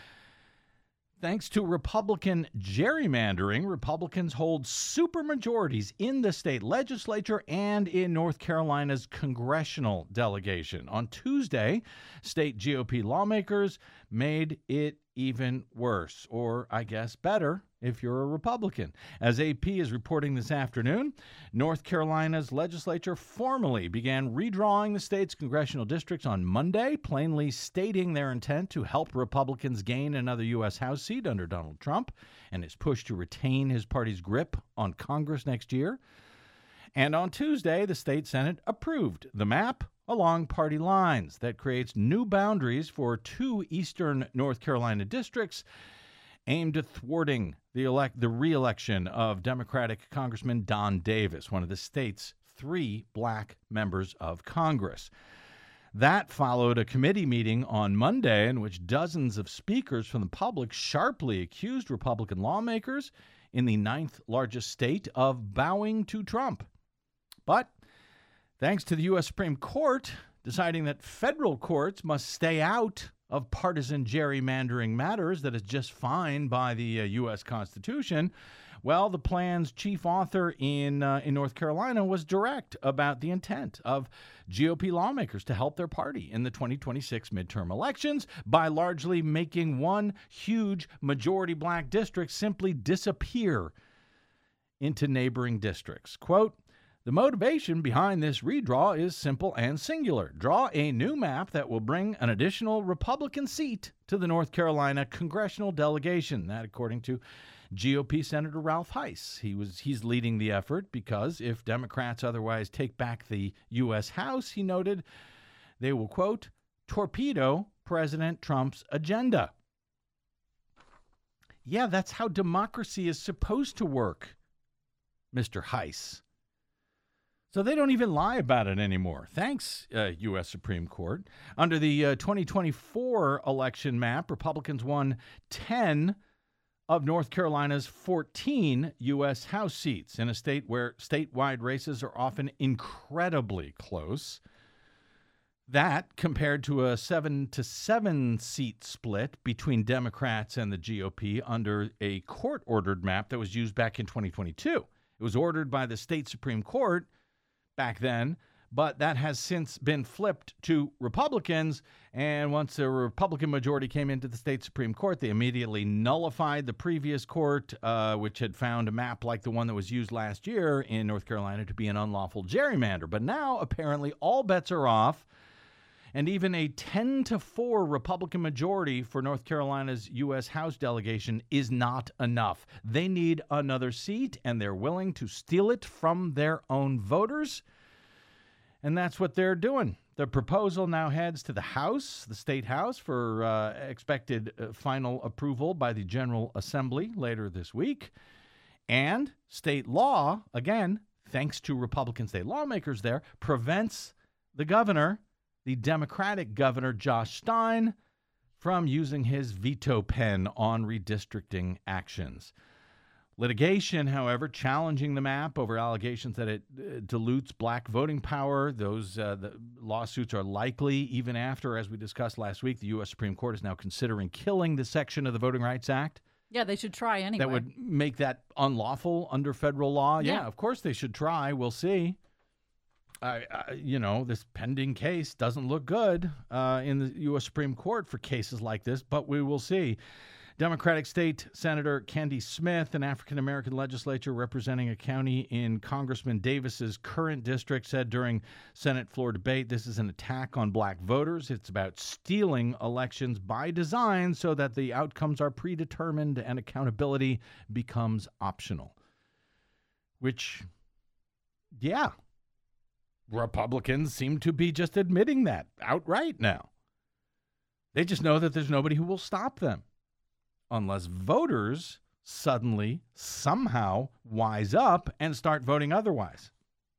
B: thanks to Republican gerrymandering, Republicans hold supermajorities in the state legislature and in North Carolina's congressional delegation. On Tuesday, state G O P lawmakers made it even worse, or I guess better if you're a Republican. As A P is reporting this afternoon, North Carolina's legislature formally began redrawing the state's congressional districts on Monday, plainly stating their intent to help Republicans gain another U S House seat under Donald Trump and his push to retain his party's grip on Congress next year. And on Tuesday, the state Senate approved the map along party lines that creates new boundaries for two eastern North Carolina districts aimed at thwarting the elect the re-election of Democratic Congressman Don Davis, one of the state's three black members of Congress. That followed a committee meeting on Monday in which dozens of speakers from the public sharply accused Republican lawmakers, in the ninth largest state of bowing to Trump. But thanks to the U S Supreme Court deciding that federal courts must stay out of partisan gerrymandering matters that is just fine by the uh, U S Constitution, well, the plan's chief author in uh, in North Carolina was direct about the intent of G O P lawmakers to help their party in the twenty twenty-six midterm elections by largely making one huge majority black district simply disappear into neighboring districts. Quote, "The motivation behind this redraw is simple and singular. Draw a new map that will bring an additional Republican seat to the North Carolina congressional delegation." That, according to G O P Senator Ralph Heiss. He was he's leading the effort because if Democrats otherwise take back the U S House, he noted, they will, quote, torpedo President Trump's agenda. Yeah, that's how democracy is supposed to work, Mister Heiss. So they don't even lie about it anymore. Thanks, uh, U S Supreme Court. Under the uh, twenty twenty-four election map, Republicans won ten of North Carolina's fourteen U S House seats in a state where statewide races are often incredibly close. That compared to a seven to seven seat split between Democrats and the G O P under a court-ordered map that was used back in twenty twenty-two. It was ordered by the state Supreme Court back then, but that has since been flipped to Republicans. And once the Republican majority came into the state Supreme Court, they immediately nullified the previous court, uh, which had found a map like the one that was used last year in North Carolina to be an unlawful gerrymander. But now, apparently, all bets are off. And even a ten to four Republican majority for North Carolina's U S House delegation is not enough. They need another seat, and they're willing to steal it from their own voters. And that's what they're doing. The proposal now heads to the House, the state House, for uh, expected uh, final approval by the General Assembly later this week. And state law, again, thanks to Republican state lawmakers there, prevents the governor, the Democratic governor, Josh Stein, from using his veto pen on redistricting actions. Litigation, however, challenging the map over allegations that it uh, dilutes black voting power. Those uh, the lawsuits are likely even after, as we discussed last week, the U S Supreme Court is now considering killing the section of the Voting Rights Act.
D: Yeah, they should try anyway.
B: That would make that unlawful under federal law. Yeah,
D: Yeah.
B: of course they should try. We'll see. I, I, you know, this pending case doesn't look good uh, in the U S Supreme Court for cases like this, but we will see. Democratic State Senator Kendi Smith, an African-American legislator representing a county in Congressman Davis's current district, said during Senate floor debate, this is an attack on black voters. It's about stealing elections by design so that the outcomes are predetermined and accountability becomes optional. Which, yeah, Republicans seem to be just admitting that outright now. They just know that there's nobody who will stop them. Unless voters suddenly, somehow, wise up and start voting otherwise.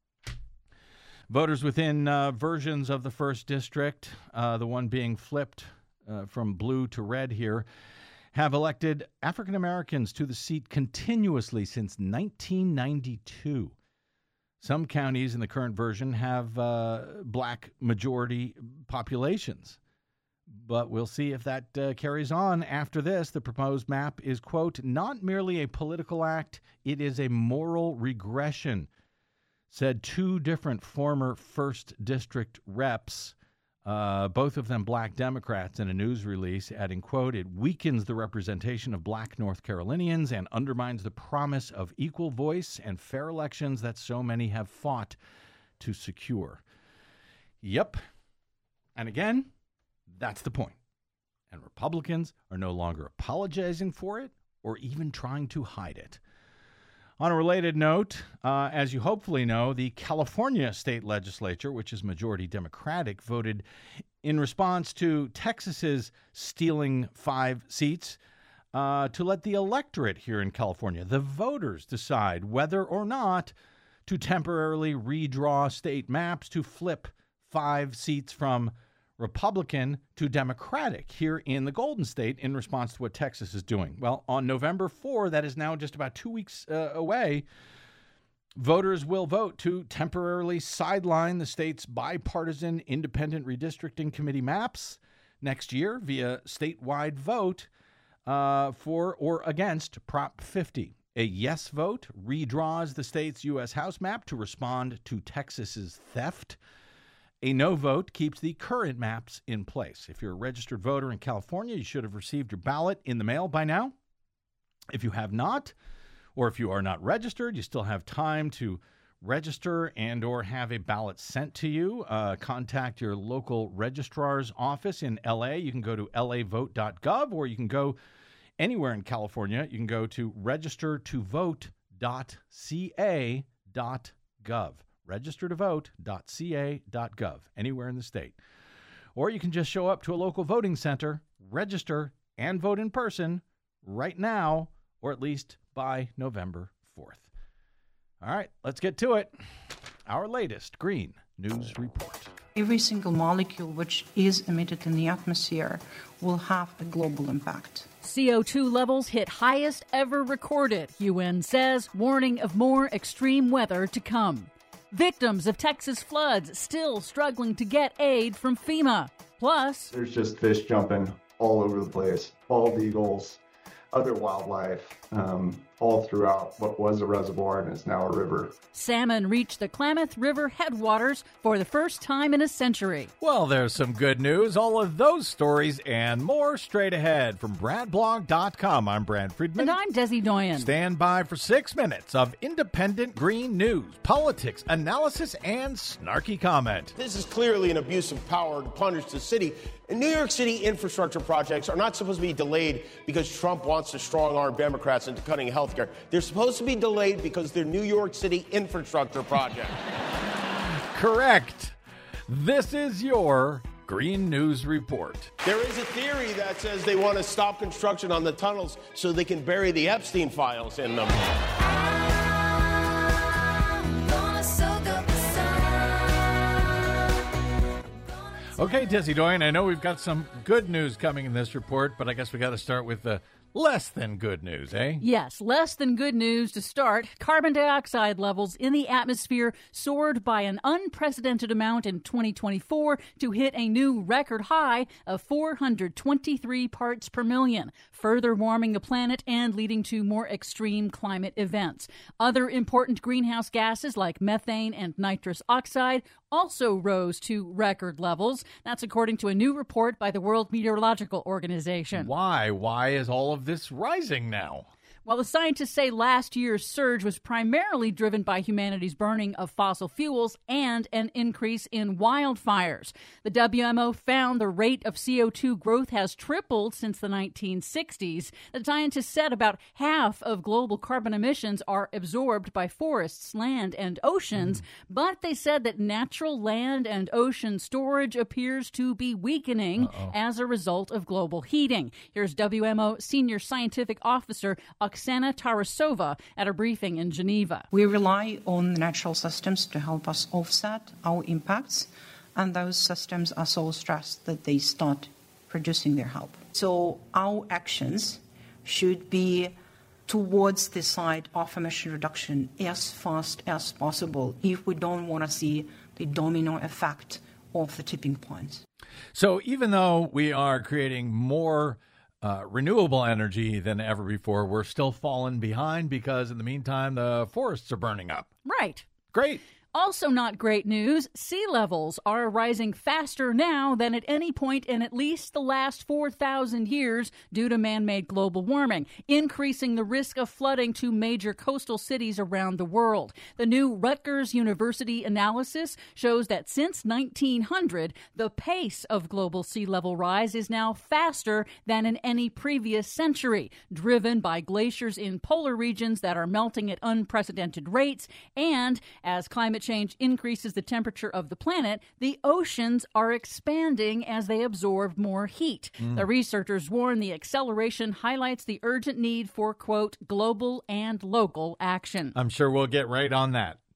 B: Voters within uh, versions of the first district, uh, the one being flipped uh, from blue to red here, have elected African Americans to the seat continuously since nineteen ninety-two. Some counties in the current version have uh, black majority populations. But we'll see if that uh, carries on after this. The proposed map is, quote, not merely a political act, it is a moral regression, said two different former first district reps, uh, both of them black Democrats, in a news release, adding, quote, it weakens the representation of black North Carolinians and undermines the promise of equal voice and fair elections that so many have fought to secure. Yep. And again, that's the point. And Republicans are no longer apologizing for it or even trying to hide it. On a related note, uh, as you hopefully know, the California state legislature, which is majority Democratic, voted in response to Texas's stealing five seats uh, to let the electorate here in California, the voters, decide whether or not to temporarily redraw state maps to flip five seats from Republican to Democratic here in the Golden State in response to what Texas is doing. Well, on November fourth, that is now just about two weeks uh, away, voters will vote to temporarily sideline the state's bipartisan independent redistricting committee maps next year via statewide vote uh, for or against Prop fifty. A yes vote redraws the state's U S House map to respond to Texas's theft. A no vote keeps the current maps in place. If you're a registered voter in California, you should have received your ballot in the mail by now. If you have not, or if you are not registered, you still have time to register and or have a ballot sent to you. Uh, contact your local registrar's office in L A. You can go to L A vote dot gov, or you can go anywhere in California. You can go to register to vote dot c a dot gov. register to vote dot c a dot gov, anywhere in the state. Or you can just show up to a local voting center, register, and vote in person right now, or at least by November fourth. All right, let's get to it. Our latest Green News Report.
I: Every single molecule which is emitted in the atmosphere will have a global impact.
D: C O two levels hit highest ever recorded, U N says, warning of more extreme weather to come. Victims of Texas floods still struggling to get aid from FEMA. Plus,
J: there's just fish jumping all over the place, bald eagles, other wildlife, um, all throughout what was a reservoir and is now a river.
D: Salmon reached the Klamath River headwaters for the first time in a century.
B: Well, there's some good news. All of those stories and more straight ahead from Brad Blog dot com. I'm Brad Friedman.
D: And I'm Desi Doyen.
B: Stand by for six minutes of independent green news, politics, analysis, and snarky comment.
K: This is clearly an abuse of power to punish the city. And New York City infrastructure projects are not supposed to be delayed because Trump wants to strong-arm Democrats into cutting health care. They're supposed to be delayed because they're New York City infrastructure projects.
B: Correct. This is your Green News Report.
K: There is a theory that says they want to stop construction on the tunnels so they can bury the Epstein files in them.
B: Okay, Desi Doyen, I know we've got some good news coming in this report, but I guess we got to start with the less than good news, eh?
D: Yes, less than good news to start. Carbon dioxide levels in the atmosphere soared by an unprecedented amount in twenty twenty-four to hit a new record high of four hundred twenty-three parts per million, further warming the planet and leading to more extreme climate events. Other important greenhouse gases like methane and nitrous oxide also rose to record levels. That's according to a new report by the World Meteorological Organization.
B: Why? Why is all of this rising now?
D: Well, the scientists say last year's surge was primarily driven by humanity's burning of fossil fuels and an increase in wildfires. The W M O found the rate of C O two growth has tripled since the nineteen sixties. The scientists said about half of global carbon emissions are absorbed by forests, land, and oceans, mm. but they said that natural land and ocean storage appears to be weakening Uh-oh. as a result of global heating. Here's W M O Senior Scientific Officer Oksana Tarasova at a briefing in Geneva.
I: We rely on natural systems to help us offset our impacts, and those systems are so stressed that they start producing their help. So our actions should be towards the side of emission reduction as fast as possible if we don't want to see the domino effect of the tipping point.
B: So even though we are creating more Uh, renewable energy than ever before, we're still falling behind because in the meantime, the forests are burning up.
D: Right.
B: Great.
D: Also not great news, sea levels are rising faster now than at any point in at least the last four thousand years due to man-made global warming, increasing the risk of flooding to major coastal cities around the world. The new Rutgers University analysis shows that since nineteen hundred, the pace of global sea level rise is now faster than in any previous century, driven by glaciers in polar regions that are melting at unprecedented rates, and as climate change increases the temperature of the planet, the oceans are expanding as they absorb more heat. Mm. The researchers warn the acceleration highlights the urgent need for, quote, global and local action.
B: I'm sure we'll get right on that.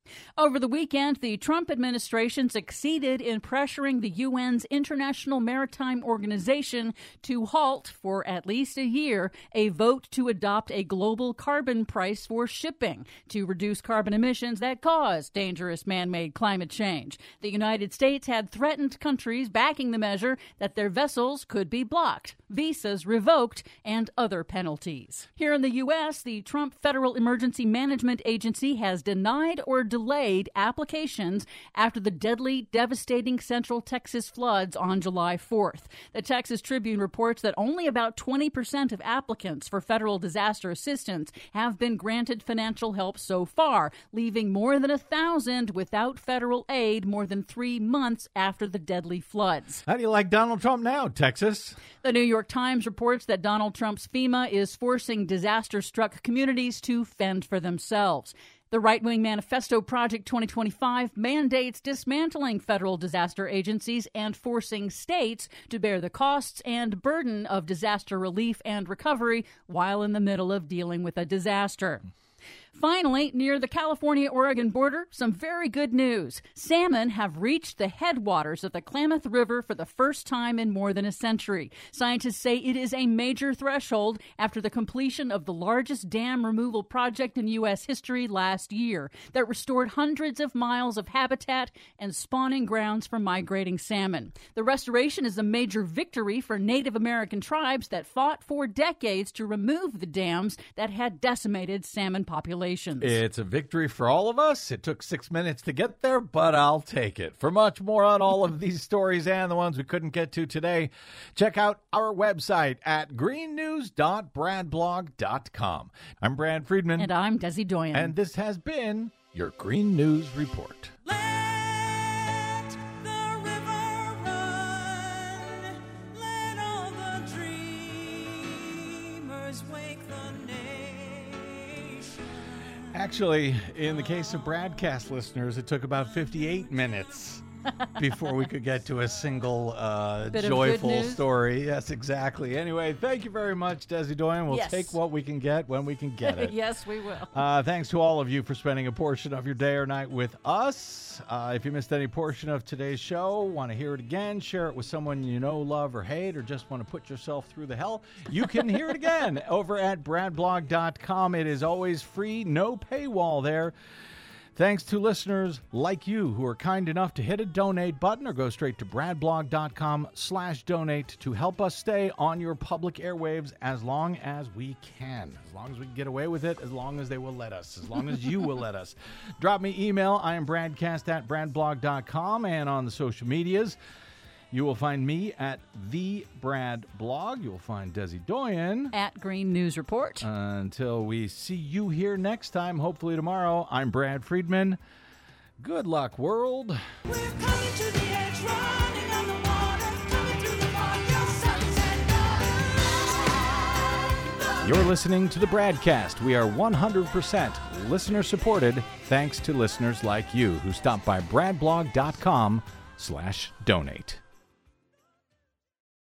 D: Over the weekend, the Trump administration succeeded in pressuring the U N's International Maritime Organization to halt, for at least a year, a vote to adopt a global carbon price for shipping to reduce carbon emissions that cause dangerous man-made climate change. The United States had threatened countries backing the measure that their vessels could be blocked, visas revoked, and other penalties. Here in the U S, the Trump Federal Emergency Management Agency has denied or delayed applications after the deadly, devastating Central Texas floods on July fourth. The Texas Tribune reports that only about twenty percent of applicants for federal disaster assistance have been granted financial help so far, leaving more than a thousand without federal aid more than three months after the deadly floods.
B: How do you like Donald Trump now, Texas?
D: The New York Times reports that Donald Trump's FEMA is forcing disaster-struck communities to fend for themselves. The right-wing Manifesto Project twenty twenty-five mandates dismantling federal disaster agencies and forcing states to bear the costs and burden of disaster relief and recovery while in the middle of dealing with a disaster. Finally, near the California-Oregon border, some very good news. Salmon have reached the headwaters of the Klamath River for the first time in more than a century. Scientists say it is a major threshold after the completion of the largest dam removal project in U S history last year that restored hundreds of miles of habitat and spawning grounds for migrating salmon. The restoration is a major victory for Native American tribes that fought for decades to remove the dams that had decimated salmon populations.
B: It's a victory for all of us. It took six minutes to get there, but I'll take it. For much more on all of these stories and the ones we couldn't get to today, check out our website at green news dot brad blog dot com. I'm Brad Friedman.
D: And I'm Desi Doyen.
B: And this has been your Green News Report.
L: Let the river run. Let all the dreamers wake the nation.
B: Actually, in the case of broadcast listeners, it took about fifty-eight minutes before we could get to a single uh, joyful story. Yes, exactly. Anyway, thank you very much, Desi Doyen. We'll
D: yes.
B: take what we can get when we can get it.
D: Yes, we will.
B: Uh, thanks to all of you for spending a portion of your day or night with us. Uh, if you missed any portion of today's show, want to hear it again, share it with someone you know, love, or hate, or just want to put yourself through the hell, you can hear it again over at brad blog dot com. It is always free, no paywall there. Thanks to listeners like you who are kind enough to hit a donate button or go straight to brad blog dot com slash donate to help us stay on your public airwaves as long as we can. As long as we can get away with it, as long as they will let us, as long as you will let us. Drop me email. I am bradcast at brad blog dot com, and on the social medias, you will find me at The Brad Blog. You will find Desi Doyen
D: at Green News Report.
B: Uh, until we see you here next time, hopefully tomorrow, I'm Brad Friedman. Good luck, world.
L: We're coming to the edge, running on the water, coming through the fire, sunset light.
B: You're listening to the Bradcast. We are one hundred percent listener supported, thanks to listeners like you who stop by brad blog dot com slash donate.